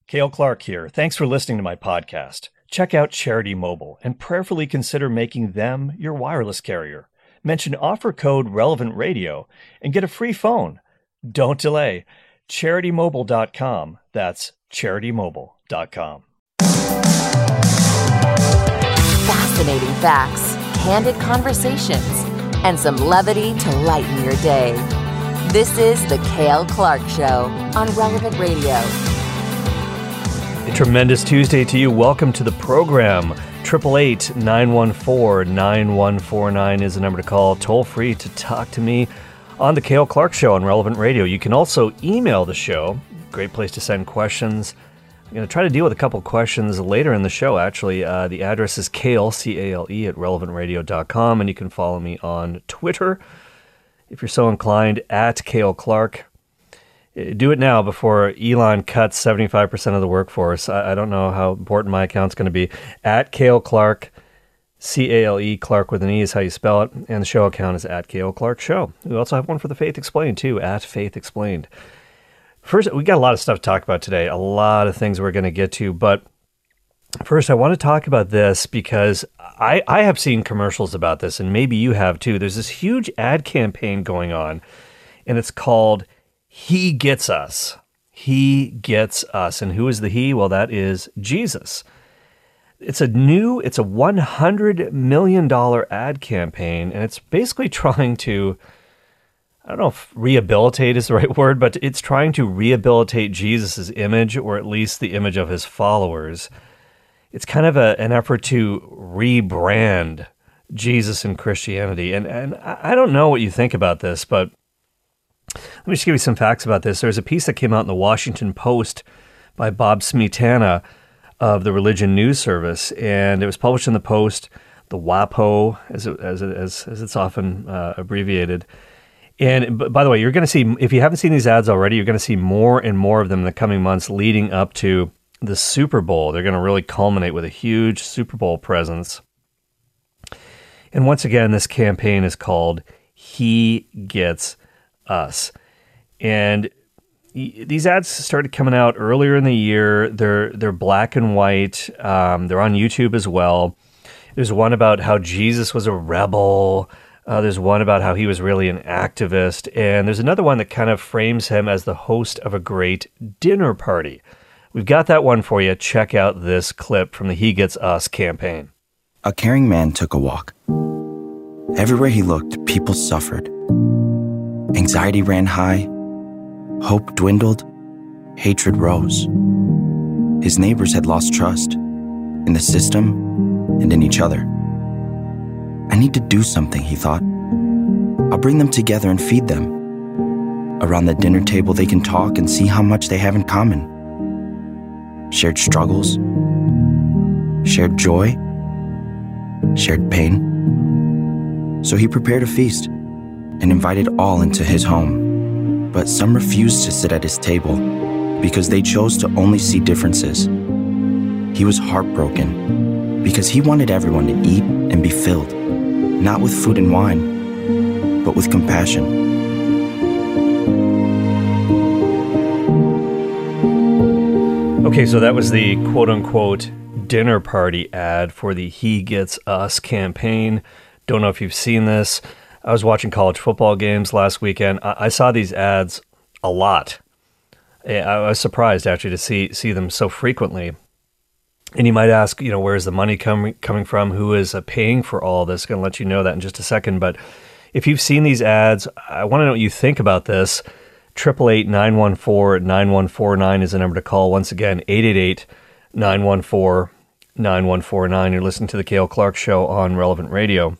Cale Clark here. Thanks for listening to my podcast. Check out Charity Mobile and prayerfully consider making them your wireless carrier. Mention offer code Relevant Radio and get a free phone. Don't delay. CharityMobile.com. That's CharityMobile.com. Fascinating facts, candid conversations, and some levity to lighten your day. This is The Cale Clark Show on Relevant Radio. A tremendous Tuesday to you. Welcome to the program. 888-914-9149 is the number to call. Toll free to talk to me on the Cale Clark Show on Relevant Radio. You can also email the show. Great place to send questions. I'm going to try to deal with a couple questions later in the show, actually. The address is Cale, C-A-L-E, at relevantradio.com, and you can follow me on Twitter, if you're so inclined, at Cale Clark. Do it now before Elon cuts 75% of the workforce. I don't know how important my account's going to be. At Cale Clark, C-A-L-E, Clark with an E is how you spell it. And the show account is at Cale Clark Show. We also have one for the Faith Explained, too, at Faith Explained. First, we got a lot of stuff to talk about today, a lot of things we're going to get to. But first, I want to talk about this because I have seen commercials about this, and maybe you have, too. There's this huge ad campaign going on, and it's called He Gets Us. He Gets Us. And who is the He? Well, that is Jesus. It's a $100 million ad campaign, and it's basically trying to, I don't know if rehabilitate is the right word, but it's trying to rehabilitate Jesus' image, or at least the image of his followers. It's kind of an effort to rebrand Jesus and Christianity. And I don't know what you think about this, but let me just give you some facts about this. There's a piece that came out in the Washington Post by Bob Smietana of the Religion News Service, and it was published in the Post, the WAPO, as it's often abbreviated. And by the way, you're going to see, if you haven't seen these ads already, you're going to see more and more of them in the coming months leading up to the Super Bowl. They're going to really culminate with a huge Super Bowl presence. And once again, this campaign is called He Gets Us. And these ads started coming out earlier in the year. They're black and white. They're on YouTube as well. There's one about how Jesus was a rebel. There's one about how he was really an activist. And there's another one that kind of frames him as the host of a great dinner party. We've got that one for you. Check out this clip from the He Gets Us campaign. A caring man took a walk. Everywhere he looked, people suffered. Anxiety ran high, hope dwindled, hatred rose. His neighbors had lost trust in the system and in each other. I need to do something, he thought. I'll bring them together and feed them. Around the dinner table, they can talk and see how much they have in common. Shared struggles, shared joy, shared pain. So he prepared a feast and invited all into his home. But some refused to sit at his table because they chose to only see differences. He was heartbroken because he wanted everyone to eat and be filled, not with food and wine, but with compassion. Okay, so that was the quote-unquote dinner party ad for the He Gets Us campaign. Don't know if you've seen this. I was watching college football games last weekend. I saw these ads a lot. I was surprised, actually, to see them so frequently. And you might ask, where's the money coming from? Who is paying for all this? Going to let you know that in just a second. But if you've seen these ads, I want to know what you think about this. 888-914-9149 is the number to call. Once again, 888-914-9149. You're listening to the Cale Clark Show on Relevant Radio.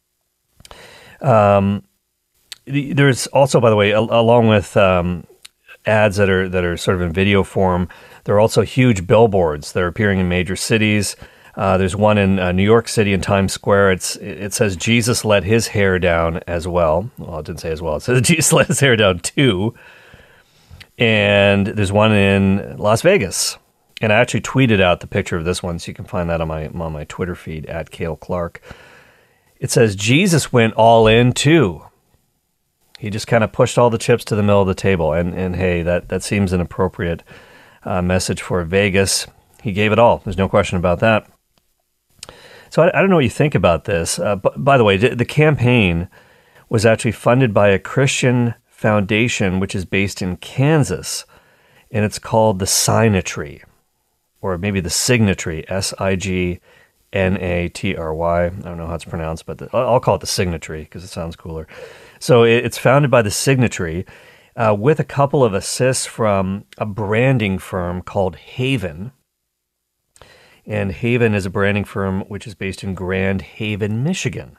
There's also, by the way, along with ads that are sort of in video form, there are also huge billboards that are appearing in major cities. There's one in New York City in Times Square. It says Jesus let his hair down as well. Well, it didn't say as well. It says Jesus let his hair down too. And there's one in Las Vegas. And I actually tweeted out the picture of this one, so you can find that on my Twitter feed, at Cale Clark. It says, Jesus went all in too. He just kind of pushed all the chips to the middle of the table. And hey, that seems inappropriate. message for Vegas. He gave it all. There's no question about that. So I don't know what you think about this. But by the way, the campaign was actually funded by a Christian foundation, which is based in Kansas, and it's called the Signatry, or maybe the Signatry, Signatry. I don't know how it's pronounced, but I'll call it the Signatry because it sounds cooler. So it's founded by the Signatry with a couple of assists from a branding firm called Haven. And Haven is a branding firm which is based in Grand Haven, Michigan.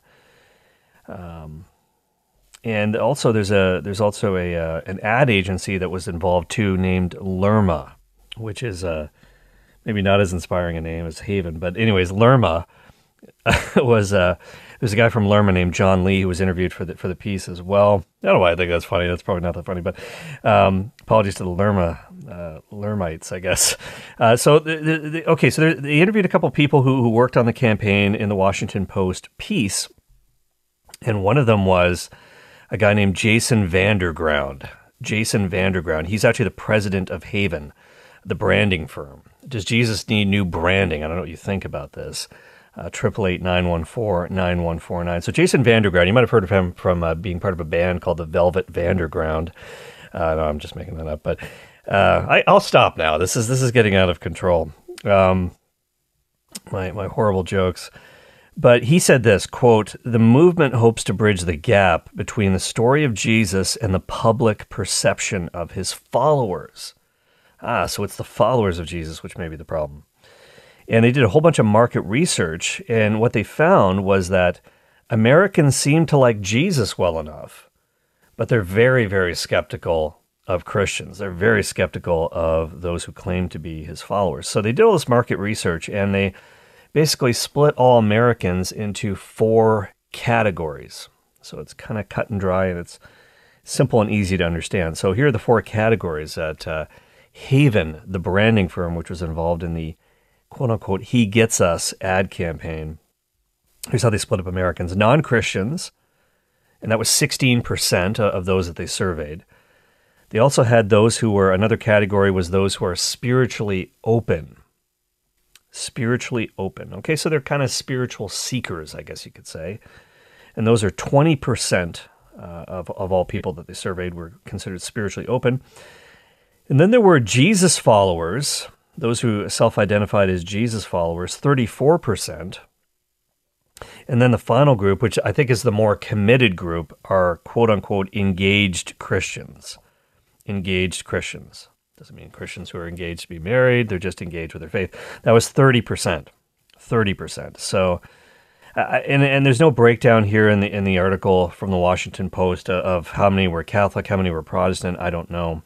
And also there's also an ad agency that was involved too, named Lerma, which is maybe not as inspiring a name as Haven, but anyways, Lerma there's a guy from Lerma named John Lee who was interviewed for the piece as well. I don't know why I think that's funny. That's probably not that funny, but apologies to the Lermites, I guess. So they interviewed a couple of people who worked on the campaign in the Washington Post piece, and one of them was a guy named Jason Vanderground. Jason Vanderground. He's actually the president of Haven, the branding firm. Does Jesus need new branding? I don't know what you think about this. 888-914-9149. So Jason Vanderground, you might have heard of him from being part of a band called the Velvet Vanderground. No, I'm just making that up, but I'll stop now. This is getting out of control. My horrible jokes. But he said this, quote, "The movement hopes to bridge the gap between the story of Jesus and the public perception of his followers." So it's the followers of Jesus which may be the problem. And they did a whole bunch of market research, and what they found was that Americans seem to like Jesus well enough, but they're very, very skeptical of Christians. They're very skeptical of those who claim to be his followers. So they did all this market research, and they basically split all Americans into 4 categories. So it's kind of cut and dry, and it's simple and easy to understand. So here are the 4 categories that Haven, the branding firm, which was involved in the quote-unquote He Gets Us ad campaign. Here's how they split up Americans. Non-Christians, and that was 16% of those that they surveyed. They also had those who were, another category was those who are spiritually open. Spiritually open. Okay, so they're kind of spiritual seekers, I guess you could say. And those are 20% of all people that they surveyed were considered spiritually open. And then there were Jesus followers, those who self-identified as Jesus followers, 34%. And then the final group, which I think is the more committed group, are quote-unquote engaged Christians. Engaged Christians. Doesn't mean Christians who are engaged to be married. They're just engaged with their faith. That was 30%. 30%. So, and there's no breakdown here in the article from the Washington Post of how many were Catholic, how many were Protestant. I don't know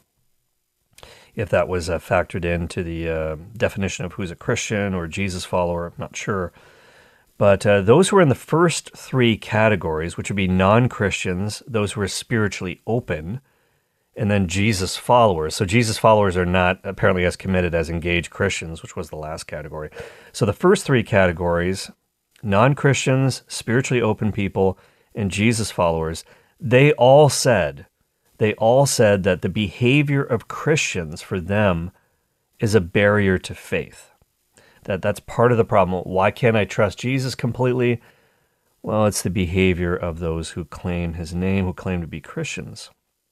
if that was factored into the definition of who's a Christian or Jesus follower. I'm not sure. But those who are in the first 3 categories, which would be non-Christians, those who are spiritually open, and then Jesus followers. So Jesus followers are not apparently as committed as engaged Christians, which was the last category. So the first 3 categories, non-Christians, spiritually open people, and Jesus followers, they all said that the behavior of Christians for them is a barrier to faith. That's part of the problem. Why can't I trust Jesus completely? Well, it's the behavior of those who claim his name, who claim to be Christians.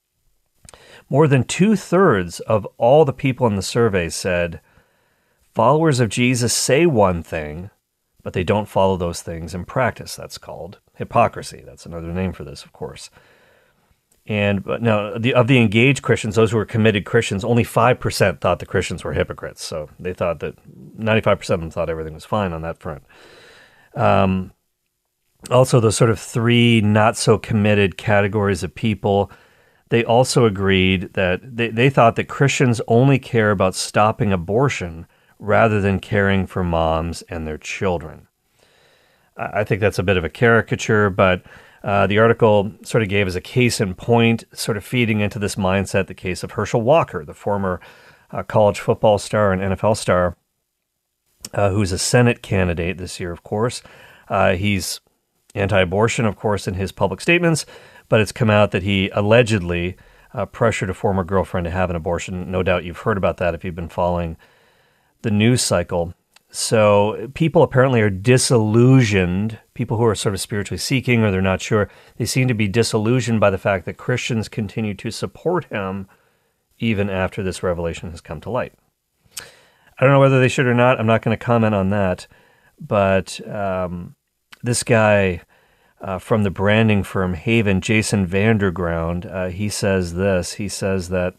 More than 2/3 of all the people in the survey said followers of Jesus say one thing, but they don't follow those things in practice. That's called hypocrisy. That's another name for this, of course. But now, of the engaged Christians, those who were committed Christians, only 5% thought the Christians were hypocrites. So they thought that 95% of them thought everything was fine on that front. Also, those sort of 3 not-so-committed categories of people, they also agreed that they thought that Christians only care about stopping abortion rather than caring for moms and their children. I think that's a bit of a caricature, but the article sort of gave as a case in point, sort of feeding into this mindset, the case of Herschel Walker, the former college football star and NFL star, who's a Senate candidate this year, of course. He's anti-abortion, of course, in his public statements, but it's come out that he allegedly pressured a former girlfriend to have an abortion. No doubt you've heard about that if you've been following the news cycle. So people apparently are disillusioned, people who are sort of spiritually seeking or they're not sure, they seem to be disillusioned by the fact that Christians continue to support him even after this revelation has come to light. I don't know whether they should or not. I'm not going to comment on that. But this guy from the branding firm Haven, Jason Vanderground, he says this. He says that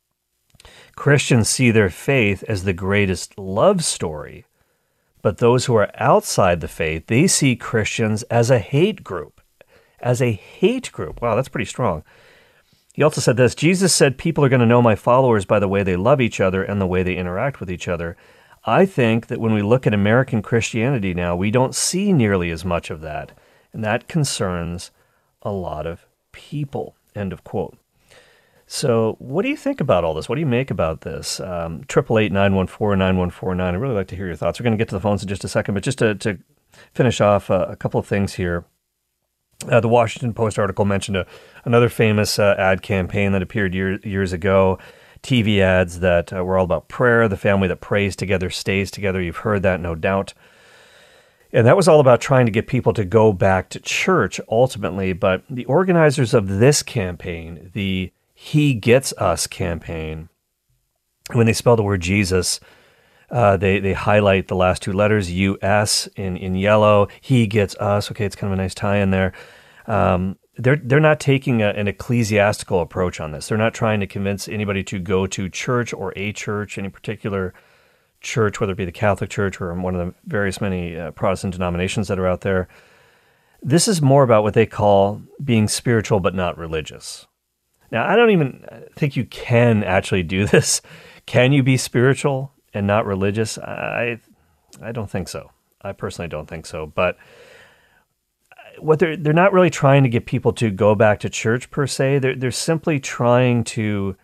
Christians see their faith as the greatest love story, but those who are outside the faith, they see Christians as a hate group. As a hate group. Wow, that's pretty strong. He also said this, Jesus said, people are going to know my followers by the way they love each other and the way they interact with each other. I think that when we look at American Christianity now, we don't see nearly as much of that, and that concerns a lot of people, end of quote. So what do you think about all this? What do you make about this? 888-914-9149. I'd really like to hear your thoughts. We're going to get to the phones in just a second, but just to finish off a couple of things here. The Washington Post article mentioned another famous ad campaign that appeared years ago, TV ads that were all about prayer, the family that prays together stays together. You've heard that, no doubt. And that was all about trying to get people to go back to church ultimately. But the organizers of this campaign, the He Gets Us campaign, when they spell the word Jesus, they highlight the last two letters, U-S, in yellow. He gets us. Okay, it's kind of a nice tie in there. They're not taking an ecclesiastical approach on this. They're not trying to convince anybody to go to church or a church, any particular church, whether it be the Catholic Church or one of the various many Protestant denominations that are out there. This is more about what they call being spiritual but not religious. Now, I don't even think you can actually do this. Can you be spiritual and not religious? I don't think so. I personally don't think so. But what they're not really trying to get people to go back to church per se. They're simply trying to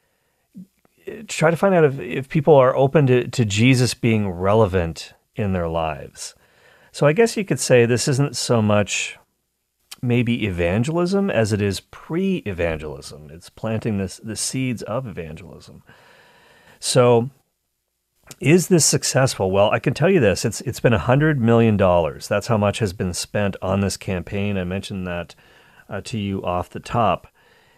find out if people are open to Jesus being relevant in their lives. So I guess you could say this isn't so much maybe evangelism as it is pre-evangelism. It's planting the seeds of evangelism. So is this successful? Well, I can tell you this. It's been $100 million. That's how much has been spent on this campaign. I mentioned that to you off the top.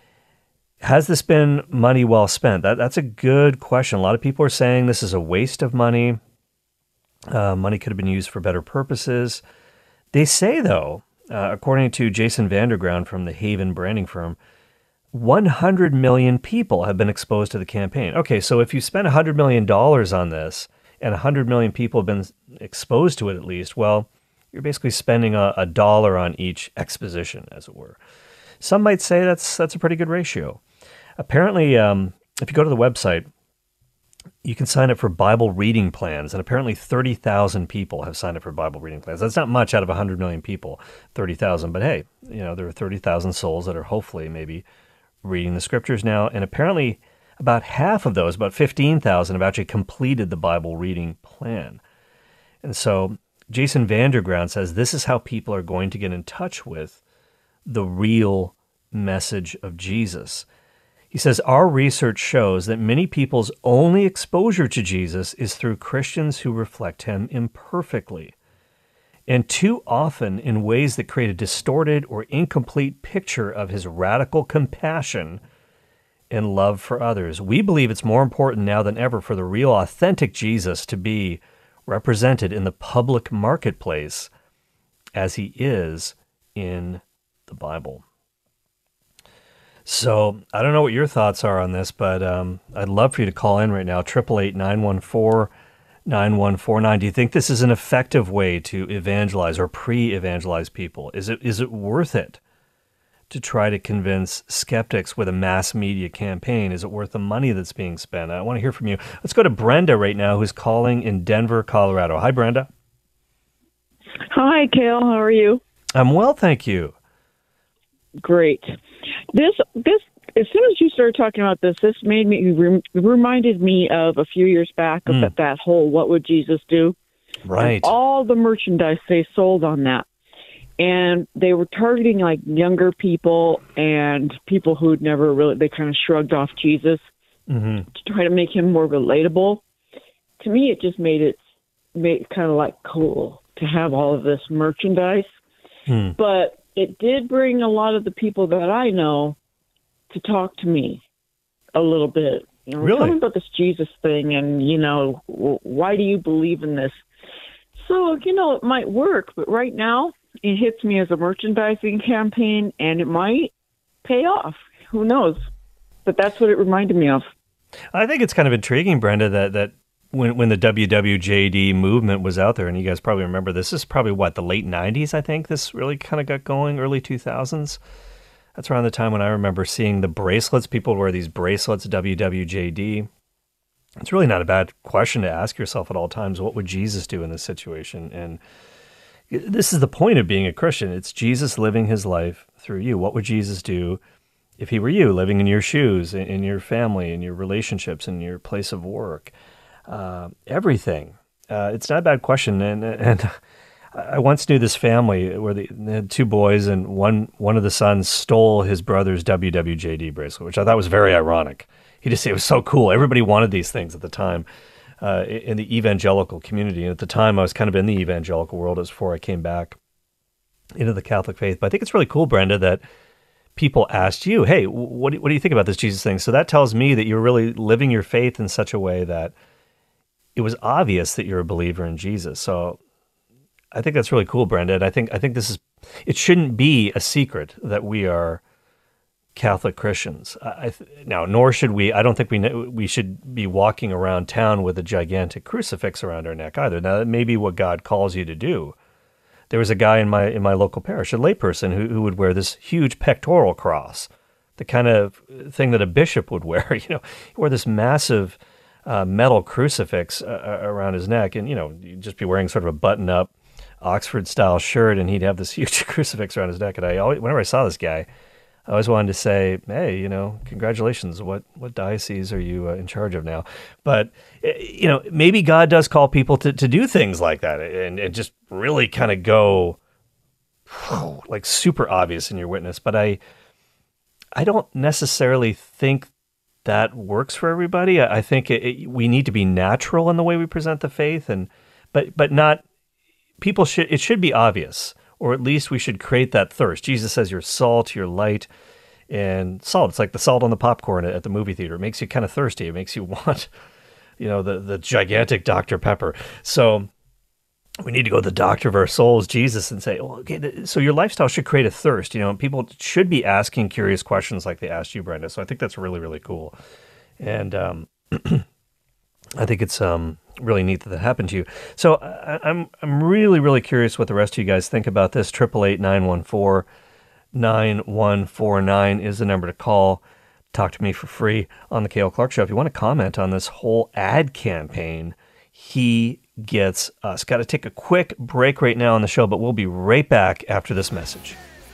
Has this been money well spent? That's a good question. A lot of people are saying this is a waste of money. Money could have been used for better purposes. They say, though, according to Jason Vanderground from the Haven branding firm, 100 million people have been exposed to the campaign. Okay, so if you spend $100 million on this and 100 million people have been exposed to it at least, well, you're basically spending a dollar on each exposition, as it were. Some might say that's a pretty good ratio. Apparently, if you go to the website, you can sign up for Bible reading plans, and apparently 30,000 people have signed up for Bible reading plans. That's not much out of 100 million people, 30,000, but hey, there are 30,000 souls that are hopefully maybe reading the scriptures now, and apparently about half of those, about 15,000, have actually completed the Bible reading plan. And so Jason Vanderground says this is how people are going to get in touch with the real message of Jesus. He says, our research shows that many people's only exposure to Jesus is through Christians who reflect him imperfectly, and too often in ways that create a distorted or incomplete picture of his radical compassion and love for others. We believe it's more important now than ever for the real, authentic Jesus to be represented in the public marketplace as he is in the Bible. So I don't know what your thoughts are on this, but I'd love for you to call in right now, 888-914-9149. Do you think this is an effective way to evangelize or pre-evangelize people? Is it worth it to try to convince skeptics with a mass media campaign? Is it worth the money that's being spent? I want to hear from you. Let's go to Brenda right now, who's calling in Denver, Colorado. Hi, Brenda. Hi, Cale. How are you? I'm well, thank you. Great. This as soon as you started talking about this made me reminded me of a few years back of that whole "What would Jesus do?" Right. And all the merchandise they sold on that, And they were targeting like younger people and people who'd never really, they kind of shrugged off Jesus to try to make him more relatable. To me, it just made it kind of like cool to have all of this merchandise. But it did bring a lot of the people that I know to talk to me a little bit. Really? Tell me about this Jesus thing and, why do you believe in this? So, it might work, but right now it hits me as a merchandising campaign and it might pay off. Who knows? But that's what it reminded me of. I think it's kind of intriguing, Brenda, that when the WWJD movement was out there, and you guys probably remember this is probably the late 90s, I think this really kind of got going, early 2000s. That's around the time when I remember seeing the bracelets. People wear these bracelets, WWJD. It's really not a bad question to ask yourself at all times. What would Jesus do in this situation? And this is the point of being a Christian. It's Jesus living his life through you. What would Jesus do if he were you, living in your shoes, in your family, in your relationships, in your place of work? Everything. It's not a bad question. And I once knew this family where they had two boys, and one of the sons stole his brother's WWJD bracelet, which I thought was very ironic. He just said it was so cool. Everybody wanted these things at the time in the evangelical community. And at the time, I was kind of in the evangelical world. It was before I came back into the Catholic faith. But I think it's really cool, Brenda, that people asked you, hey, what do you think about this Jesus thing? So that tells me that you're really living your faith in such a way that it was obvious that you're a believer in Jesus. So I think that's really cool, Brenda. And I think it shouldn't be a secret that we are Catholic Christians. Now, nor should we. I don't think we should be walking around town with a gigantic crucifix around our neck either. Now, that may be what God calls you to do. There was a guy in my local parish, a layperson, who would wear this huge pectoral cross, the kind of thing that a bishop would wear. He wore this massive metal crucifix around his neck, and you'd just be wearing sort of a button-up Oxford-style shirt, and he'd have this huge crucifix around his neck. And whenever I saw this guy, I always wanted to say, hey, congratulations. What diocese are you in charge of now? But, maybe God does call people to do things like that and just really kind of go like super obvious in your witness. But I don't necessarily think that works for everybody. I think we need to be natural in the way we present the faith, but not people should. It should be obvious. Or at least we should create that thirst. Jesus says you're salt, you're light, and salt. It's like the salt on the popcorn at the movie theater. It makes you kind of thirsty. It makes you want, the gigantic Dr. Pepper. So we need to go to the doctor of our souls, Jesus, and say, okay, so your lifestyle should create a thirst. People should be asking curious questions like they asked you, Brenda. So I think that's really, really cool. And I think it's really neat that happened to you. So I'm really, really curious what the rest of you guys think about this. 888-914-9149 is the number to call. Talk to me for free on the Cale Clark Show. If you want to comment on this whole ad campaign, He Gets Us. Got to take a quick break right now on the show, but we'll be right back after this message.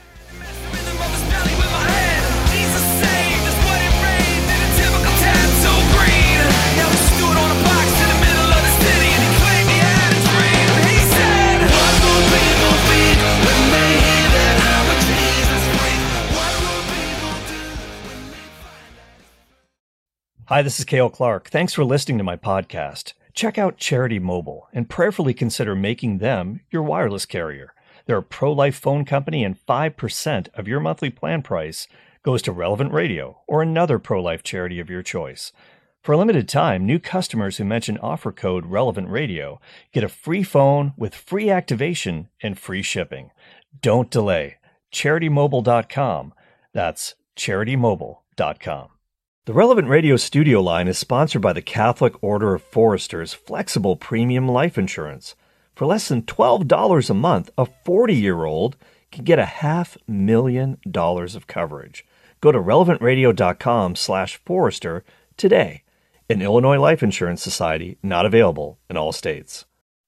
Hi, this is Cale Clark. Thanks for listening to my podcast. Check out Charity Mobile and prayerfully consider making them your wireless carrier. They're a pro-life phone company, and 5% of your monthly plan price goes to Relevant Radio or another pro-life charity of your choice. For a limited time, new customers who mention offer code Relevant Radio get a free phone with free activation and free shipping. Don't delay. CharityMobile.com. That's CharityMobile.com. The Relevant Radio studio line is sponsored by the Catholic Order of Foresters Flexible Premium Life Insurance. For less than $12 a month, a 40-year-old can get $500,000 of coverage. Go to relevantradio.com/Forester today. An Illinois Life Insurance Society, not available in all states.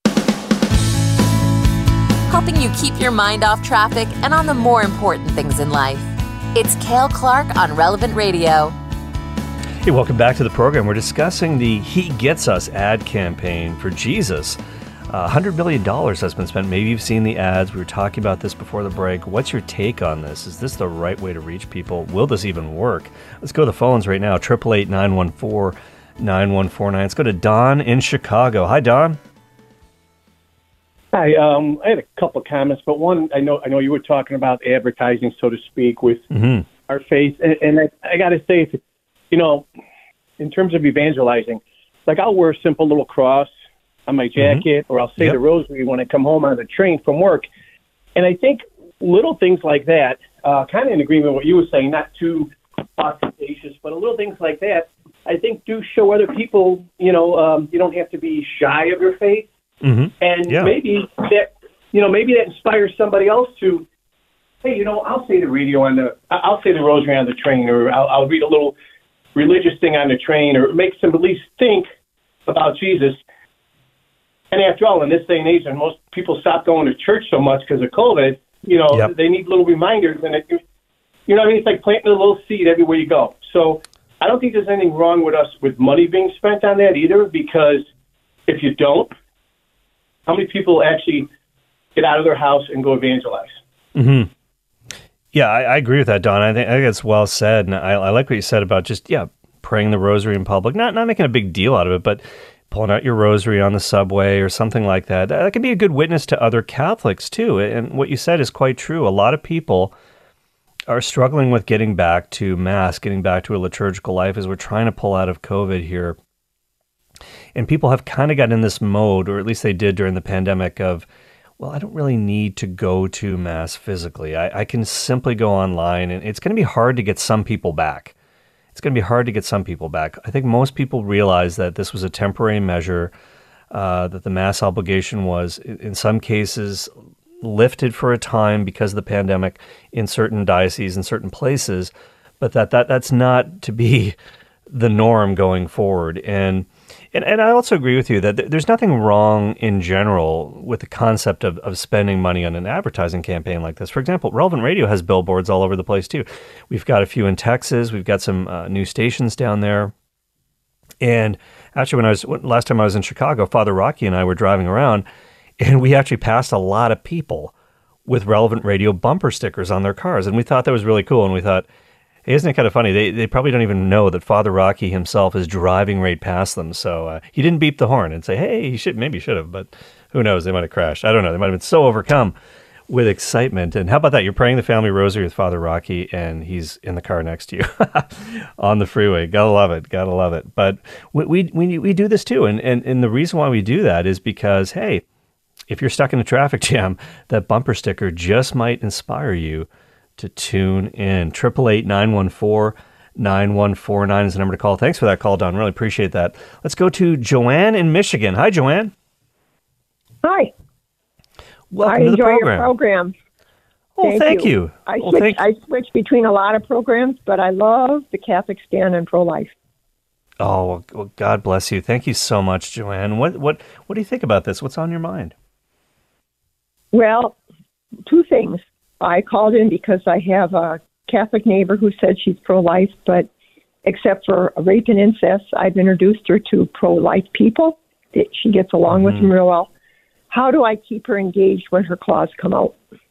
Helping you keep your mind off traffic and on the more important things in life. It's Cale Clark on Relevant Radio. Hey, welcome back to the program. We're discussing the He Gets Us ad campaign for Jesus. $100 million has been spent. Maybe you've seen the ads. We were talking about this before the break. What's your take on this? Is this the right way to reach people? Will this even work? Let's go to the phones right now. 888-914-9149. Let's go to Don in Chicago. Hi, Don. Hi. I had a couple of comments, but one, I know you were talking about advertising, so to speak, with our faith. And I got to say, in terms of evangelizing, like I'll wear a simple little cross on my jacket, or I'll say the rosary when I come home on the train from work. And I think little things like that, kind of in agreement with what you were saying, not too ostentatious, but little things like that, I think do show other people, you don't have to be shy of your faith. And maybe that inspires somebody else to, hey, I'll say the I'll say the rosary on the train, or I'll read a little religious thing on the train, or make them at least think about Jesus. And after all, in this day and age, when most people stop going to church so much because of COVID, they need little reminders. And it's like planting a little seed everywhere you go. So I don't think there's anything wrong with money being spent on that either, because if you don't, how many people actually get out of their house and go evangelize? Mm-hmm. Yeah, I agree with that, Don. I think it's well said. And I like what you said about just, praying the rosary in public, not making a big deal out of it, but pulling out your rosary on the subway or something like that. That can be a good witness to other Catholics too. And what you said is quite true. A lot of people are struggling with getting back to Mass, getting back to a liturgical life as we're trying to pull out of COVID here. And people have kind of gotten in this mode, or at least they did during the pandemic, of, well, I don't really need to go to Mass physically. I can simply go online, and it's going to be hard to get some people back. I think most people realize that this was a temporary measure, that the Mass obligation was, in some cases, lifted for a time because of the pandemic in certain dioceses and certain places, but that's not to be the norm going forward. And I also agree with you that there's nothing wrong in general with the concept of spending money on an advertising campaign like this. For example, Relevant Radio has billboards all over the place too. We've got a few in Texas. We've got some new stations down there. And actually, last time I was in Chicago, Father Rocky and I were driving around, and we actually passed a lot of people with Relevant Radio bumper stickers on their cars. And we thought that was really cool. And we thought, hey, isn't it kind of funny? They probably don't even know that Father Rocky himself is driving right past them. So he didn't beep the horn and say, hey, maybe he should have, but who knows? They might have crashed. I don't know. They might have been so overcome with excitement. And how about that? You're praying the family rosary with Father Rocky, and he's in the car next to you on the freeway. Gotta love it. But we do this too. And the reason why we do that is because, hey, if you're stuck in a traffic jam, that bumper sticker just might inspire you to tune in. 888-914-9149 is the number to call. Thanks for that call, Don. Really appreciate that. Let's go to Joanne in Michigan. Hi, Joanne. Hi. Welcome to the program. I enjoy your program. Oh, thank you. I switch between a lot of programs, but I love the Catholic stand and pro-life. Oh, well, God bless you. Thank you so much, Joanne. What do you think about this? What's on your mind? Well, two things. I called in because I have a Catholic neighbor who said she's pro-life, but except for rape and incest, I've introduced her to pro-life people. She gets along with them real well. How do I keep her engaged when her claws come out?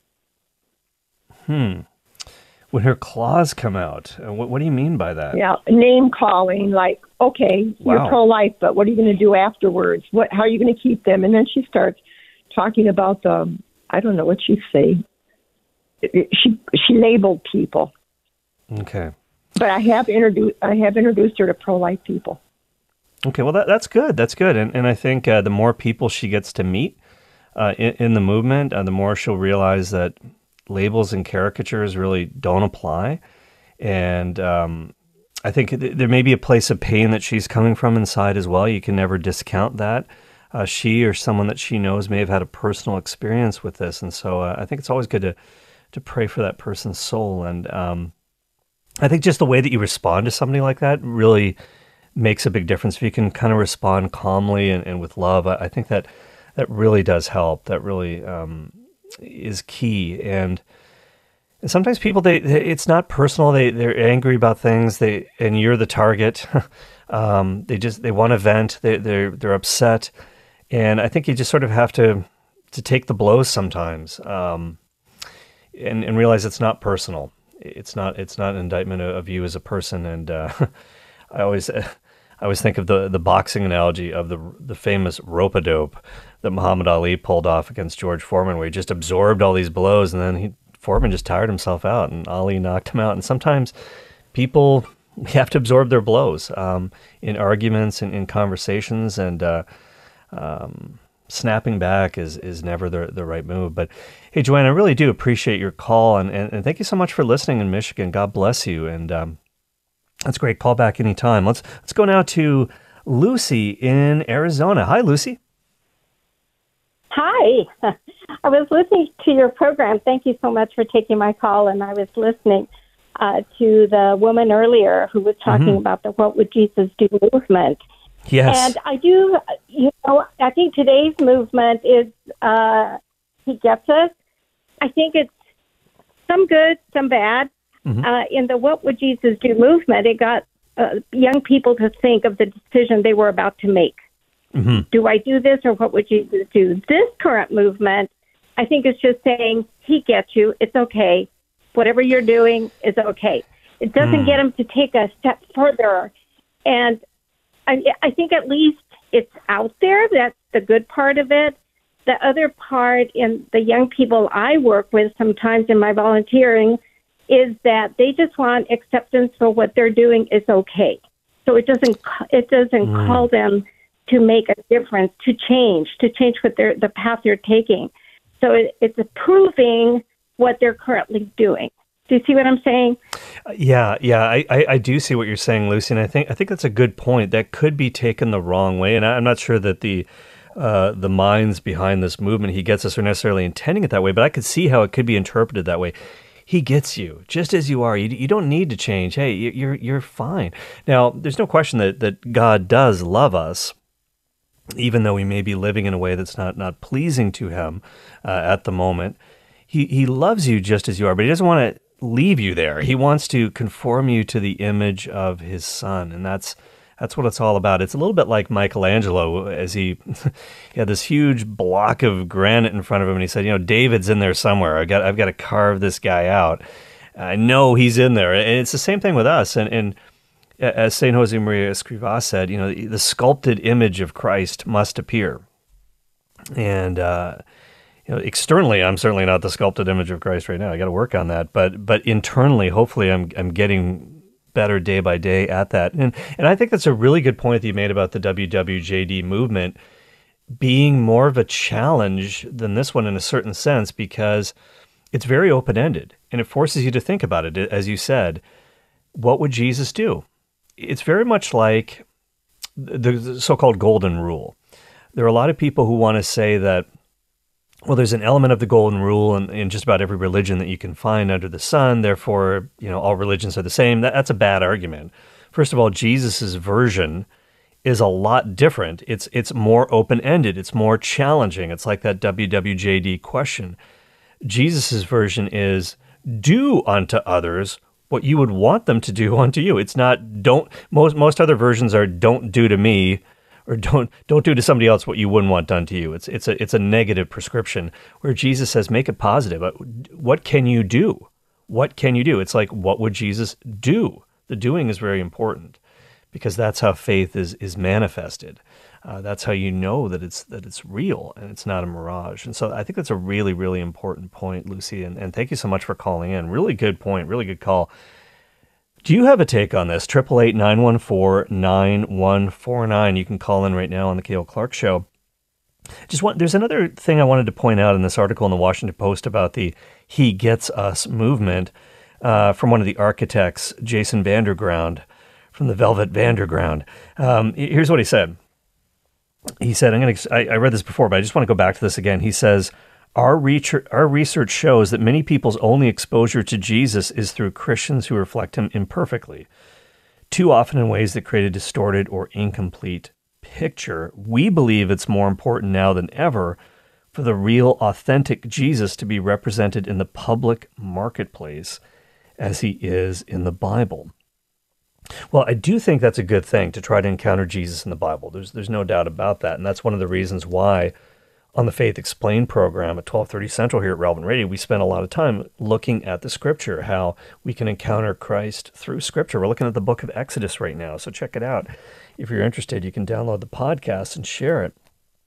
When her claws come out, what do you mean by that? Yeah, name calling, like, okay, you're pro-life, but what are you going to do afterwards? How are you going to keep them? And then she starts talking about I don't know what she'd say. She labeled people. Okay. But I have introduced her to pro-life people. Okay, well that's good. That's good. And I think the more people she gets to meet in the movement, the more she'll realize that labels and caricatures really don't apply. And I think there may be a place of pain that she's coming from inside as well. You can never discount that. She or someone that she knows may have had a personal experience with this. And so I think it's always good to pray for that person's soul. And I think just the way that you respond to somebody like that really makes a big difference. If you can kind of respond calmly and with love, I think that really does help. That really is key. And sometimes people, it's not personal. They're angry about things. And you're the target. They want to vent. They're upset. And I think you just sort of have to take the blows sometimes, and realize it's not personal. It's not an indictment of you as a person. And I always think of the boxing analogy of the famous rope-a-dope that Muhammad Ali pulled off against George Foreman, where he just absorbed all these blows, and then Foreman just tired himself out, and Ali knocked him out. And sometimes people have to absorb their blows in arguments and in conversations, and snapping back is never the right move. But hey, Joanne, I really do appreciate your call, and thank you so much for listening in Michigan. God bless you, and that's great. Call back anytime. Let's go now to Lucy in Arizona. Hi, Lucy. Hi. I was listening to your program. Thank you so much for taking my call, and I was listening to the woman earlier who was talking about the What Would Jesus Do movement. Yes. And I do, I think today's movement is, he gets us. I think it's some good, some bad. In the What Would Jesus Do movement, it got young people to think of the decision they were about to make. Do I do this, or what would Jesus do? This current movement, I think, is just saying, he gets you. It's okay. Whatever you're doing is okay. It doesn't get them to take a step further. And I think at least it's out there. That's the good part of it. The other part, in the young people I work with sometimes in my volunteering, is that they just want acceptance for what they're doing is okay. So it doesn't call them to make a difference, to change what the path they're taking. So it's approving what they're currently doing. Do you see what I'm saying? Yeah, I do see what you're saying, Lucy, and I think that's a good point. That could be taken the wrong way, and I'm not sure that the minds behind this movement, he gets us, are necessarily intending it that way, but I could see how it could be interpreted that way. He gets you just as you are. You don't need to change. Hey, you're fine. Now, there's no question that God does love us, even though we may be living in a way that's not pleasing to him at the moment. He loves you just as you are, but he doesn't want to leave you there. He wants to conform you to the image of his son, and that's what it's all about. It's a little bit like Michelangelo, as he had this huge block of granite in front of him, and he said, David's in there somewhere. I've got to carve this guy out. I know he's in there. And it's the same thing with us. And as St. Josemaria Escrivá said, the sculpted image of Christ must appear. And externally, I'm certainly not the sculpted image of Christ right now. I got to work on that. But internally, hopefully, I'm getting better day by day at that. And I think that's a really good point that you made about the WWJD movement being more of a challenge than this one in a certain sense, because it's very open-ended and it forces you to think about it. As you said, what would Jesus do? It's very much like the so-called golden rule. There are a lot of people who want to say that, well, there's an element of the golden rule in just about every religion that you can find under the sun. Therefore, all religions are the same. That's a bad argument. First of all, Jesus's version is a lot different. It's more open-ended. It's more challenging. It's like that WWJD question. Jesus's version is do unto others what you would want them to do unto you. It's not don't. Most other versions are don't do to me, or don't do to somebody else what you wouldn't want done to you. It's a negative prescription, where Jesus says, make it positive. What can you do? What can you do? It's like, what would Jesus do? The doing is very important, because that's how faith is manifested. That's how you know that it's real and it's not a mirage. And so I think that's a really, really important point, Lucy. And thank you so much for calling in. Really good point. Really good call. Do you have a take on this? 888-914-9149. You can call in right now on the Cale Clark Show. There's another thing I wanted to point out in this article in the Washington Post about the He Gets Us movement from one of the architects, Jason Vanderground, from the Velvet Vanderground. Here's what he said. He said, I read this before, but I just want to go back to this again. He says, Our research shows that many people's only exposure to Jesus is through Christians who reflect him imperfectly, too often in ways that create a distorted or incomplete picture. We believe it's more important now than ever for the real, authentic Jesus to be represented in the public marketplace as he is in the Bible. Well, I do think that's a good thing to try to encounter Jesus in the Bible. There's no doubt about that. And that's one of the reasons why on the Faith Explained program at 1230 Central here at Relevant Radio, we spend a lot of time looking at the Scripture, how we can encounter Christ through Scripture. We're looking at the book of Exodus right now, so check it out. If you're interested, you can download the podcast and share it.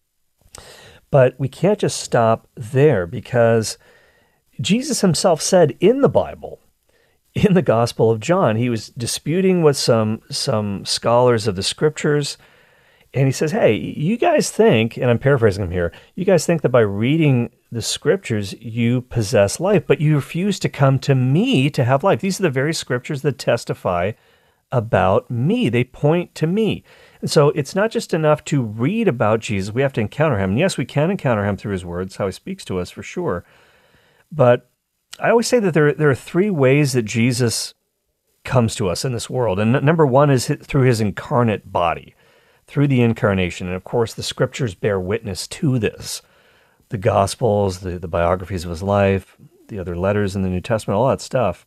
But we can't just stop there, because Jesus himself said in the Bible, in the Gospel of John, he was disputing with some scholars of the Scriptures, and he says, hey, you guys think, and I'm paraphrasing him here, you guys think that by reading the Scriptures you possess life, but you refuse to come to me to have life. These are the very Scriptures that testify about me. They point to me. And so it's not just enough to read about Jesus. We have to encounter him. And yes, we can encounter him through his words, how he speaks to us for sure. But I always say that there are three ways that Jesus comes to us in this world. And number one is through his incarnate body, through the incarnation. And of course, the Scriptures bear witness to this. The Gospels, the biographies of his life, the other letters in the New Testament, all that stuff.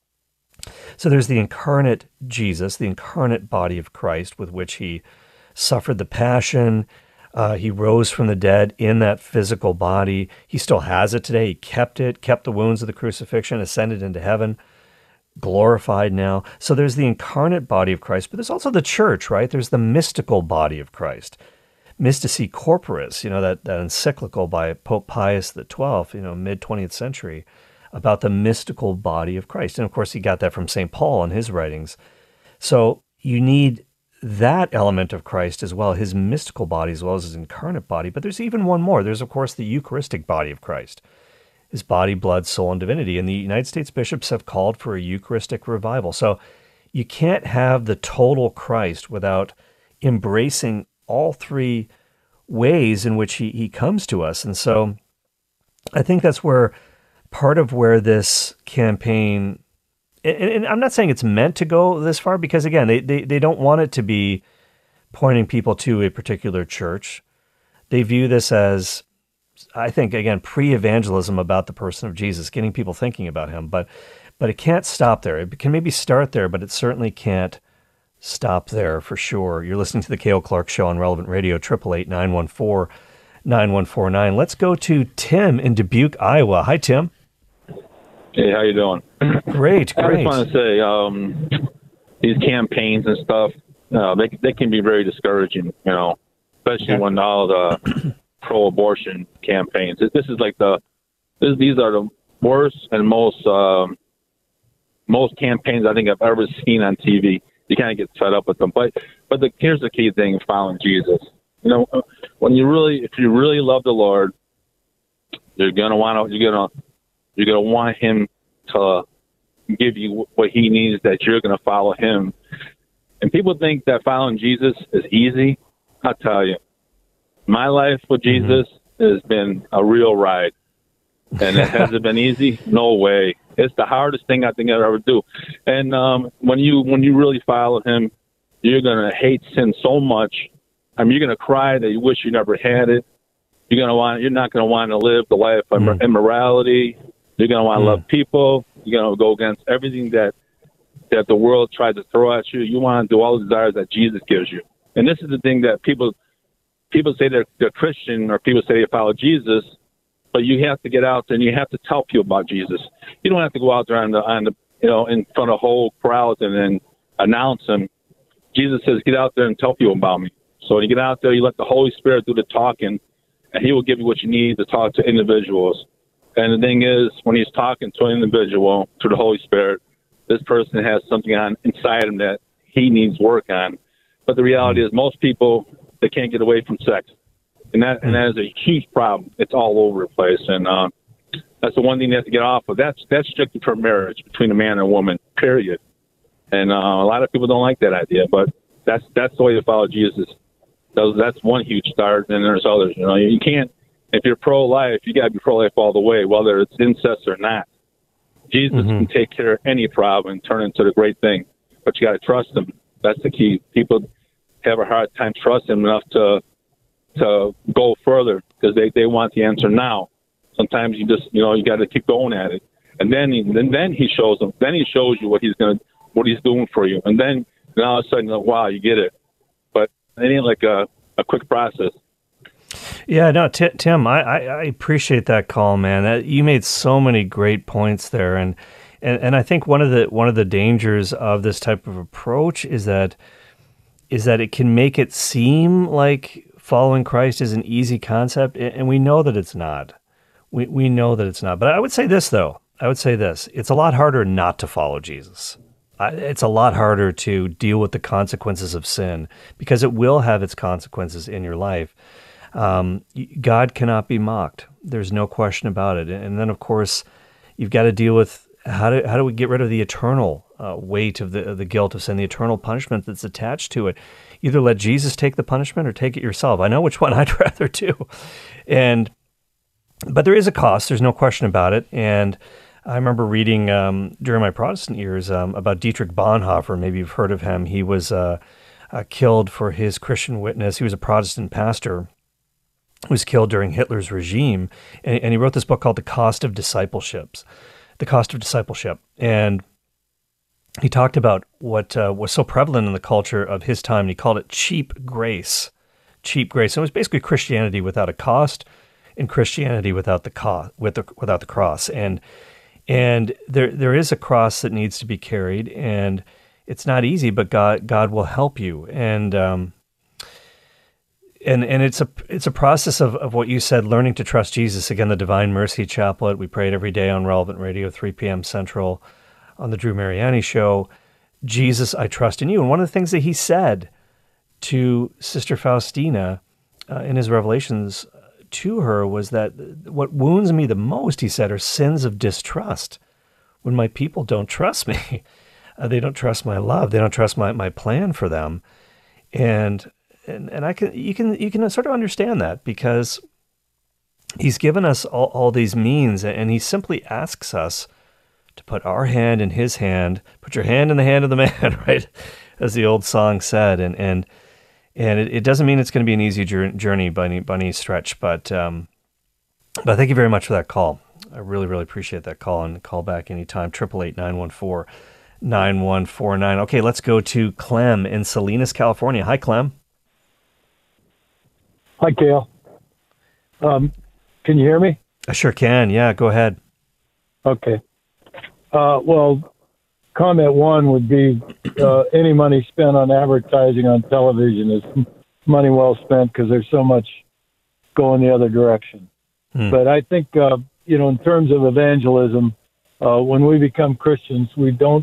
So there's the incarnate Jesus, the incarnate body of Christ, with which he suffered the passion. He rose from the dead in that physical body. He still has it today. He kept it, kept the wounds of the crucifixion, ascended into heaven, glorified now. So there's the incarnate body of Christ, but there's also the church, right? There's the mystical body of Christ. Mystici Corporis, that encyclical by Pope Pius XII, mid-20th century, about the mystical body of Christ. And of course, he got that from St. Paul in his writings. So you need that element of Christ as well, his mystical body as well as his incarnate body. But there's even one more. There's, of course, the Eucharistic body of Christ, his body, blood, soul, and divinity. And the United States bishops have called for a Eucharistic revival. So you can't have the total Christ without embracing all three ways in which he comes to us. And so I think that's where part of where this campaign, and I'm not saying it's meant to go this far, because again, they don't want it to be pointing people to a particular church. They view this as, I think, again, pre-evangelism about the person of Jesus, getting people thinking about him. But it can't stop there. It can maybe start there, but it certainly can't stop there for sure. You're listening to the Cale Clark Show on Relevant Radio, 888-914-9149. Let's go to Tim in Dubuque, Iowa. Hi, Tim. Hey, how you doing? Great. I just want to say these campaigns and stuff, they can be very discouraging, especially when all the pro-abortion campaigns. This is like these are the worst and most campaigns I think I've ever seen on TV. You kind of get fed up with them. But here's the key thing: following Jesus. When if you really love the Lord, you're gonna want him to give you what he needs, that you're gonna follow him. And people think that following Jesus is easy. I'll tell you, my life with Jesus has been a real ride. And has it been easy? No way. It's the hardest thing I think I'll ever do. And when you really follow him, you're gonna hate sin so much. I mean, you're gonna cry that you wish you never had it. You're not gonna want to live the life of immorality. You're gonna want to love people. You're gonna go against everything that the world tries to throw at you. You want to do all the desires that Jesus gives you. And this is the thing that people say they're Christian, or people say they follow Jesus. But you have to get out there and you have to tell people about Jesus. You don't have to go out there in front of whole crowds and then announce him. Jesus says, get out there and tell people about me. So when you get out there, you let the Holy Spirit do the talking, and he will give you what you need to talk to individuals. And the thing is, when he's talking to an individual, to the Holy Spirit, this person has something on inside him that he needs work on. But the reality is most people, they can't get away from sex. And that is a huge problem. It's all over the place. And that's the one thing they have to get off of. That's strictly for marriage between a man and a woman, period. And a lot of people don't like that idea, but that's the way to follow Jesus. That's one huge start, and there's others. You can't, if you're pro-life, you got to be pro-life all the way, whether it's incest or not. Jesus can take care of any problem and turn it into the great thing, but you got to trust him. That's the key. People have a hard time trusting him enough to go further because they want the answer now. Sometimes you just you got to keep going at it, and then he shows them. Then he shows you what he's doing for you, and then And all of a sudden, wow, you get it. But it ain't like a quick process. Yeah, no, Tim, I appreciate that call, man. You made so many great points there, and I think one of the dangers of this type of approach is that it can make it seem like following Christ is an easy concept, and we know that it's not. We know that it's not. But I would say this, though. It's a lot harder not to follow Jesus. It's a lot harder to deal with the consequences of sin, because it will have its consequences in your life. God cannot be mocked. There's no question about it. And then, of course, you've got to deal with how do we get rid of the eternal weight of the guilt of sin, the eternal punishment that's attached to it. Either let Jesus take the punishment or take it yourself. I know which one I'd rather do. But there is a cost. There's no question about it. And I remember reading during my Protestant years about Dietrich Bonhoeffer. Maybe you've heard of him. He was killed for his Christian witness. He was a Protestant pastor who was killed during Hitler's regime. And he wrote this book called The Cost of Discipleship. And he talked about what was so prevalent in the culture of his time, and he called it cheap grace. Cheap grace. And it was basically Christianity without a cost, and Christianity without the cross. And there is a cross that needs to be carried, and it's not easy, but God will help you. And it's a process of what you said, learning to trust Jesus. Again, the Divine Mercy Chaplet. We pray it every day on Relevant Radio, 3 p.m. Central, on the Drew Mariani Show. Jesus, I trust in you. And one of the things that he said to Sister Faustina in his revelations to her was that what wounds me the most, he said, are sins of distrust. When my people don't trust me, they don't trust my love, they don't trust my plan for them, and you can sort of understand that, because he's given us all these means, and he simply asks us to put our hand in his hand, put your hand in the hand of the man, right? As the old song said, and it doesn't mean it's going to be an easy journey by any stretch, but thank you very much for that call. I really, really appreciate that call, and call back anytime, 888-914-9149. Okay, let's go to Clem in Salinas, California. Hi, Clem. Hi, Cale. Can you hear me? I sure can. Yeah, go ahead. Okay. Well, comment one would be any money spent on advertising on television is money well spent, because there's so much going the other direction. But I think, in terms of evangelism, when we become Christians, we don't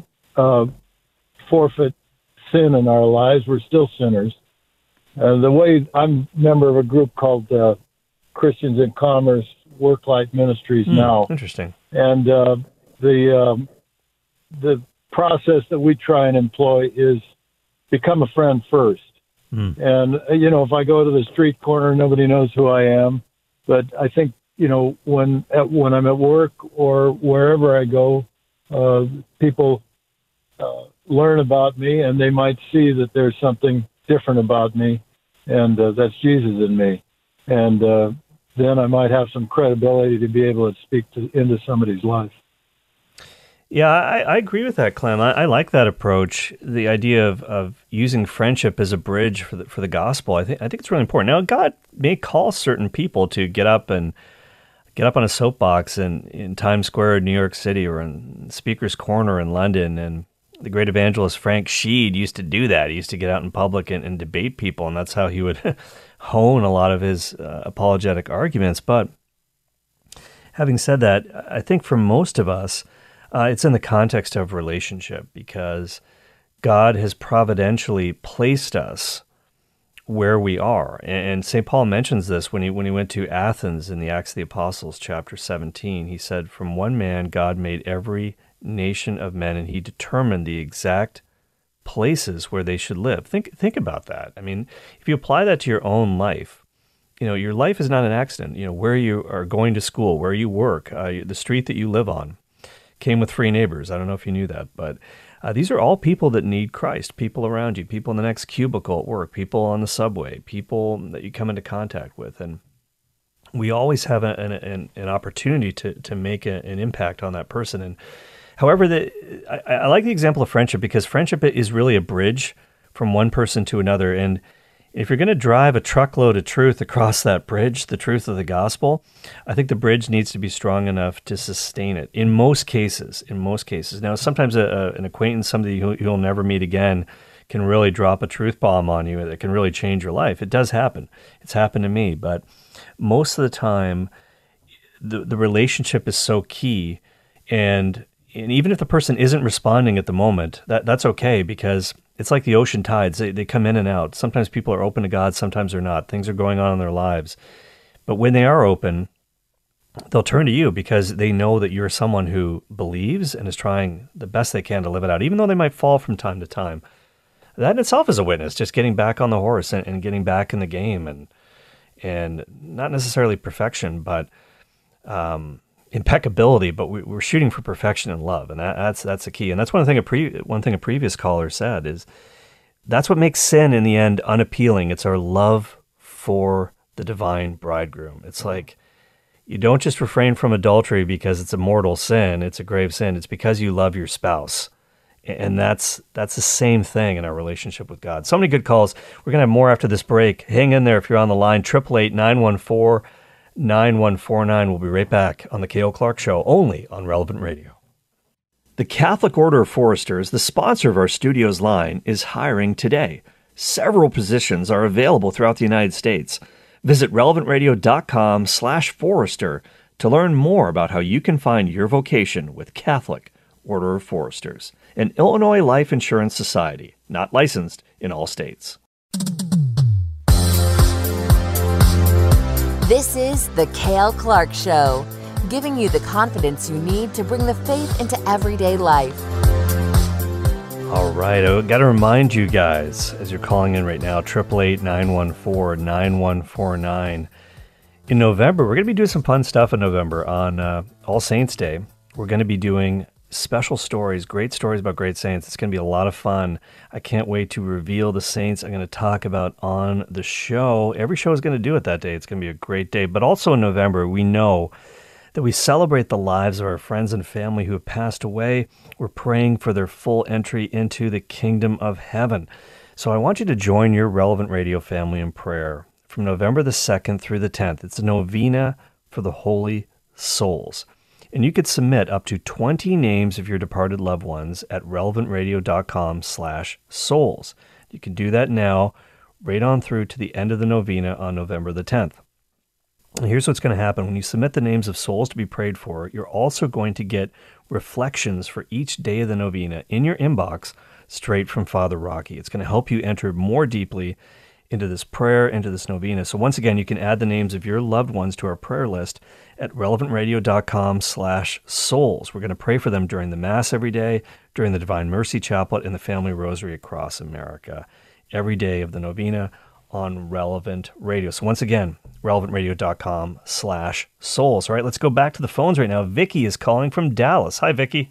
forfeit sin in our lives. We're still sinners. The way I'm a member of a group called Christians in Commerce Work-Life Ministries now. Interesting. And the process that we try and employ is become a friend first. And, if I go to the street corner, nobody knows who I am. But I think, when I'm at work or wherever I go, people learn about me, and they might see that there's something different about me, and that's Jesus in me. And then I might have some credibility to be able to speak into somebody's life. Yeah, I agree with that, Clem. I like that approach. The idea of using friendship as a bridge for the gospel. I think it's really important. Now, God may call certain people to get up on a soapbox in Times Square in New York City, or in Speaker's Corner in London. And the great evangelist Frank Sheed used to do that. He used to get out in public and debate people, and that's how he would hone a lot of his apologetic arguments. But having said that, I think for most of us, it's in the context of relationship, because God has providentially placed us where we are. And St. Paul mentions this when he went to Athens in the Acts of the Apostles, chapter 17. He said, "From one man God made every nation of men, and he determined the exact places where they should live." Think about that. I mean, if you apply that to your own life, your life is not an accident. Where you are going to school, where you work, the street that you live on, came with free neighbors. I don't know if you knew that, but these are all people that need Christ, people around you, people in the next cubicle at work, people on the subway, people that you come into contact with. And we always have an opportunity to make an impact on that person. However, I like the example of friendship because friendship is really a bridge from one person to another. And if you're going to drive a truckload of truth across that bridge, the truth of the gospel, I think the bridge needs to be strong enough to sustain it in most cases. Now, sometimes an acquaintance, somebody you'll never meet again, can really drop a truth bomb on you that can really change your life. It does happen. It's happened to me. But most of the time, the relationship is so key. And even if the person isn't responding at the moment, that's okay, because it's like the ocean tides. They come in and out. Sometimes people are open to God, sometimes they're not. Things are going on in their lives. But when they are open, they'll turn to you because they know that you're someone who believes and is trying the best they can to live it out, even though they might fall from time to time. That in itself is a witness, just getting back on the horse and getting back in the game, and not necessarily perfection, but impeccability, but we're shooting for perfection in love, and that's the key. And that's one thing a previous caller said is that's what makes sin in the end unappealing. It's our love for the divine bridegroom. It's like you don't just refrain from adultery because it's a mortal sin, it's a grave sin. It's because you love your spouse. And that's the same thing in our relationship with God. So many good calls. We're going to have more after this break. Hang in there if you're on the line. 888-914-9149. We'll be right back on the Cale Clark Show, only on Relevant Radio. The Catholic Order of Foresters, the sponsor of our studio's line, is hiring today. Several positions are available throughout the United States. Visit relevantradio.com/Forester to learn more about how you can find your vocation with Catholic Order of Foresters, an Illinois Life Insurance Society, not licensed in all states. This is the Cale Clark Show, giving you the confidence you need to bring the faith into everyday life. All right, I got to remind you guys, as you're calling in right now, 888-914-9149. In November, we're going to be doing some fun stuff in November on All Saints Day. We're going to be doing special stories, great stories about great saints. It's going to be a lot of fun. I can't wait to reveal the saints I'm going to talk about on the show. Every show is going to do it that day. It's going to be a great day. But also in November, we know that we celebrate the lives of our friends and family who have passed away. We're praying for their full entry into the kingdom of heaven. So I want you to join your Relevant Radio family in prayer from November the 2nd through the 10th. It's a novena for the holy souls. And you could submit up to 20 names of your departed loved ones at relevantradio.com/souls. You can do that now, right on through to the end of the novena on November the 10th. And here's what's going to happen. When you submit the names of souls to be prayed for, you're also going to get reflections for each day of the novena in your inbox straight from Father Rocky. It's going to help you enter more deeply into this prayer, into this novena. So once again, you can add the names of your loved ones to our prayer list at relevantradio.com/souls. We're going to pray for them during the Mass every day, during the Divine Mercy Chaplet, and the Family Rosary across America, every day of the novena on Relevant Radio. So once again, relevantradio.com/souls. All right, let's go back to the phones right now. Vicky is calling from Dallas. Hi, Vicky.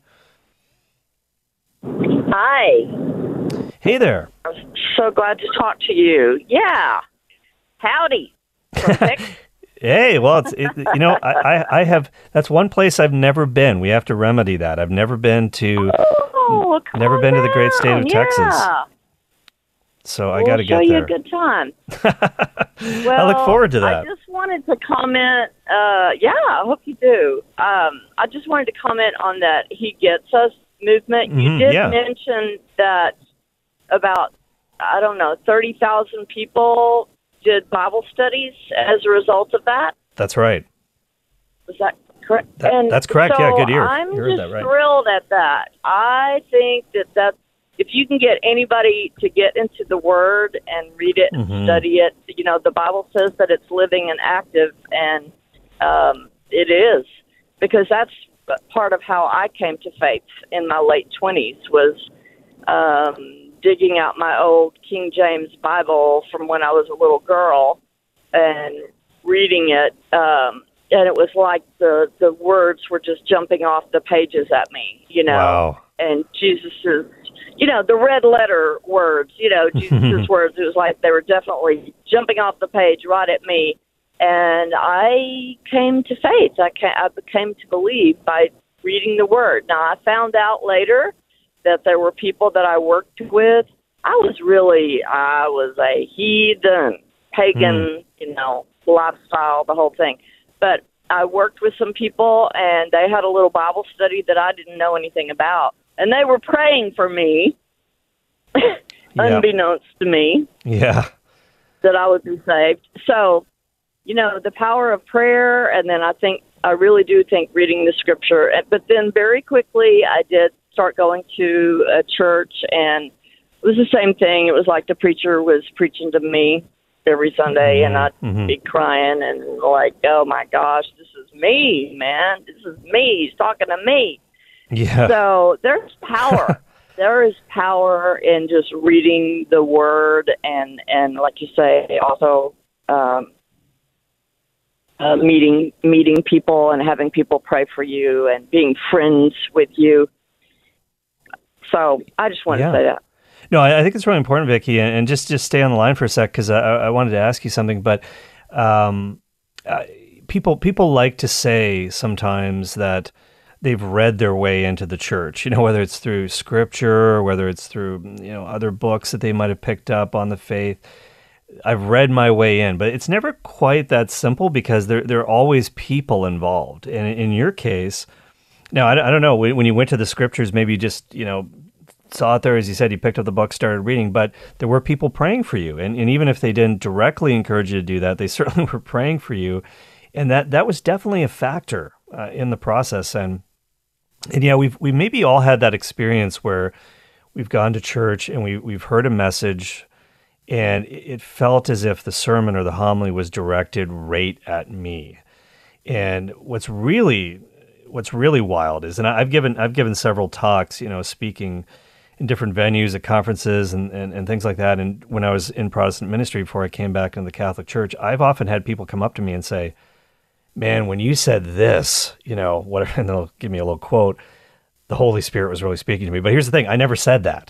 Hi. Hey there. I'm so glad to talk to you. Yeah. Howdy. Perfect. Hey, well, I have, that's one place I've never been. We have to remedy that. I've never been to, never been to the great state of Texas. So I got to get there. We'll show you a good time. Well, I look forward to that. I just wanted to comment. I hope you do. I just wanted to comment on that He Gets Us movement. You did mention that about, 30,000 people did Bible studies as a result of that. That's right. Was that correct? That's correct. So yeah, good ear. I'm you heard just that right. thrilled at that. I think that if you can get anybody to get into the Word and read it and study it, the Bible says that it's living and active, and it is, because that's part of how I came to faith in my late 20s was digging out my old King James Bible from when I was a little girl and reading it. And it was like the words were just jumping off the pages at me, Wow. And Jesus's, the red letter words, Jesus's words. It was like they were definitely jumping off the page right at me. And I came to faith. I came to believe by reading the Word. Now, I found out later that there were people that I worked with. I was a heathen, pagan, lifestyle, the whole thing. But I worked with some people, and they had a little Bible study that I didn't know anything about. And they were praying for me, unbeknownst to me, that I would be saved. So, the power of prayer, and then I really do think reading the Scripture. But then very quickly, I did start going to a church, and it was the same thing. It was like the preacher was preaching to me every Sunday, and I'd be crying and like, oh my gosh, this is me, man. This is me. He's talking to me. Yeah. So there's power. There is power in just reading the Word, and like you say, also meeting people and having people pray for you and being friends with you. So I just wanted to say that. No, I think it's really important, Vicki, and just stay on the line for a sec, because I wanted to ask you something. But people like to say sometimes that they've read their way into the church, whether it's through Scripture or whether it's through other books that they might have picked up on the faith. I've read my way in, but it's never quite that simple, because there are always people involved. And in your case, now I don't know, when you went to the Scriptures, maybe you just saw it there, as you said, you picked up the book, started reading, but there were people praying for you. And even if they didn't directly encourage you to do that, they certainly were praying for you. And that was definitely a factor in the process. And yeah, we've maybe all had that experience where we've gone to church and we've heard a message, and it felt as if the sermon or the homily was directed right at me. And what's really wild is, and I've given several talks, speaking in different venues at conferences and things like that. And when I was in Protestant ministry before I came back into the Catholic Church, I've often had people come up to me and say, man, when you said this, whatever, and they'll give me a little quote, the Holy Spirit was really speaking to me. But here's the thing, I never said that.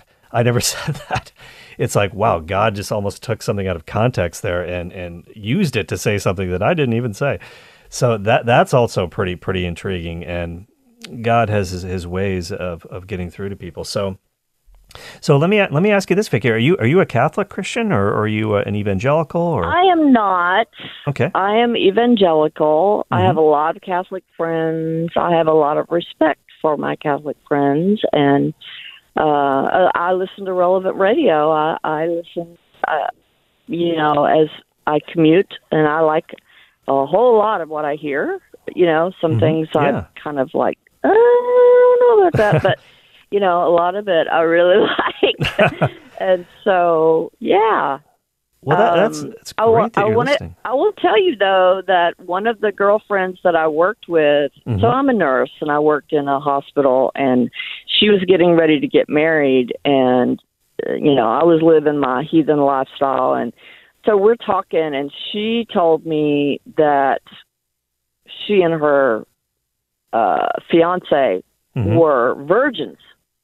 It's like, wow, God just almost took something out of context there and used it to say something that I didn't even say. So that's also pretty intriguing, and God has his ways of getting through to people. So let me ask you this, Vicki: Are you a Catholic Christian, or are you an evangelical? Or I am not. Okay. I am evangelical. I have a lot of Catholic friends. I have a lot of respect for my Catholic friends, and I listen to Relevant Radio. I listen, as I commute, and I like a whole lot of what I hear. Some things I'm kind of like, I don't know about that, but a lot of it I really like. And so, yeah. Well, that's great that you're listening. I will tell you, though, that one of the girlfriends that I worked with, so I'm a nurse, and I worked in a hospital, and she was getting ready to get married, and, I was living my heathen lifestyle, and so we're talking, and she told me that she and her fiance were virgins.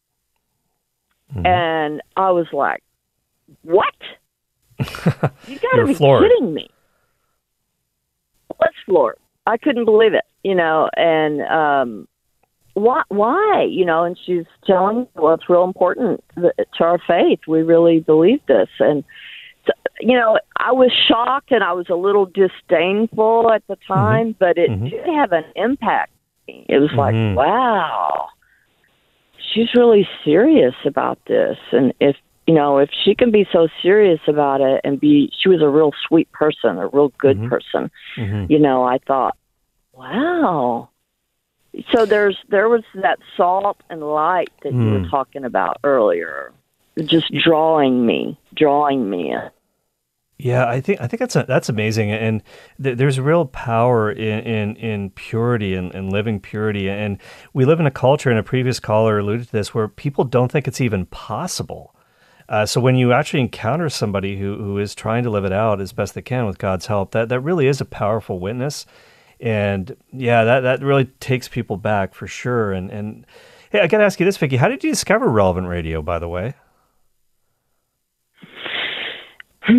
And I was like, what? You gotta be kidding me. Let's floored. I couldn't believe it, and why? And she's telling me, well, it's real important to our faith. We really believe this. And, I was shocked, and I was a little disdainful at the time, but it did have an impact. It was like, wow, she's really serious about this. And if she can be so serious about it and she was a real sweet person, a real good person, I thought, wow. So there was that salt and light that you were talking about earlier, just drawing me in. Yeah, I think that's amazing, and there's real power in purity and living purity. And we live in a culture, and a previous caller alluded to this, where people don't think it's even possible. So when you actually encounter somebody who is trying to live it out as best they can with God's help, that really is a powerful witness. And yeah, that really takes people back for sure. And hey, I got to ask you this, Vicki, how did you discover Relevant Radio, by the way?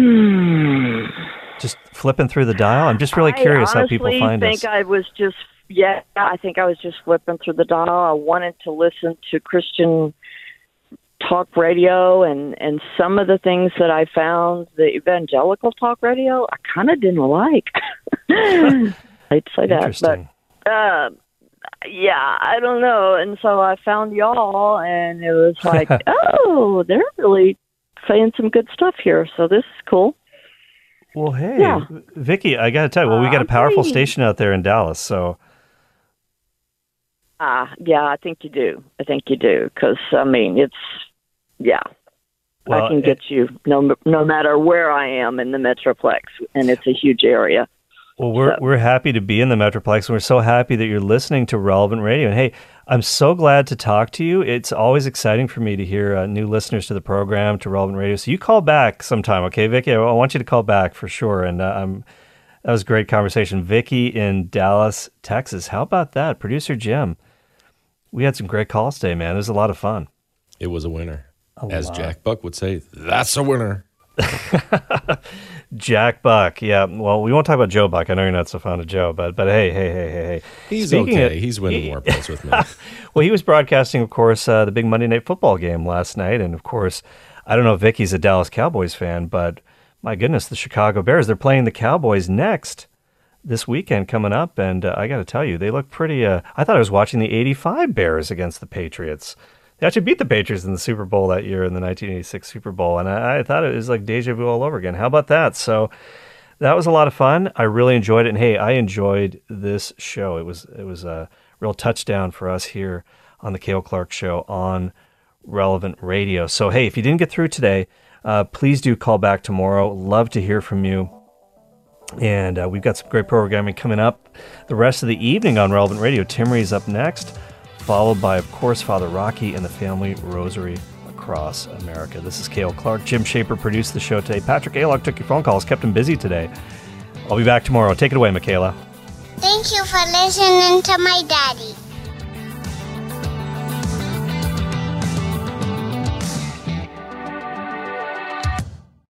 Just flipping through the dial? I'm just really curious how people find us. I think I was just, Yeah, I think I was just flipping through the dial. I wanted to listen to Christian talk radio, and some of the things that I found, the evangelical talk radio, I kind of didn't like. I'd say that, but yeah, I don't know. And so I found y'all, and it was like, oh, they're really saying some good stuff here. So this is cool. Well, hey, Vicki, I got to tell you, we got a powerful station out there in Dallas, so. Yeah, I think you do. Because, I mean, it's, I can get you no matter where I am in the Metroplex, and it's a huge area. Well, we're happy to be in the Metroplex, and we're so happy that you're listening to Relevant Radio. And hey, I'm so glad to talk to you. It's always exciting for me to hear new listeners to the program, to Relevant Radio. So you call back sometime, okay, Vicki? I want you to call back for sure. And that was a great conversation. Vicki in Dallas, Texas. How about that? Producer Jim. We had some great calls today, man. It was a lot of fun. It was a winner. As Jack Buck would say, that's a winner. Jack Buck, yeah. Well, we won't talk about Joe Buck. I know you're not so fond of Joe, but hey. He's Speaking okay. He's winning warplanes with me. Well, he was broadcasting, of course, the big Monday Night Football game last night, and of course, I don't know if Vicky's a Dallas Cowboys fan, but my goodness, the Chicago Bears, they're playing the Cowboys next this weekend coming up, and I got to tell you, they look pretty. I thought I was watching the '85 Bears against the Patriots. They actually beat the Patriots in the Super Bowl that year, in the 1986 Super Bowl, and I thought it was like deja vu all over again. How about that? So that was a lot of fun. I really enjoyed it, and hey, I enjoyed this show. It was a real touchdown for us here on the Cale Clark Show on Relevant Radio. So hey, if you didn't get through today, please do call back tomorrow. Love to hear from you. And we've got some great programming coming up the rest of the evening on Relevant Radio. Timmery's up next, followed by, of course, Father Rocky and the Family Rosary across America. This is Cale Clark. Jim Shaper produced the show today. Patrick Aylock took your phone calls, kept him busy today. I'll be back tomorrow. Take it away, Michaela. Thank you for listening to my daddy.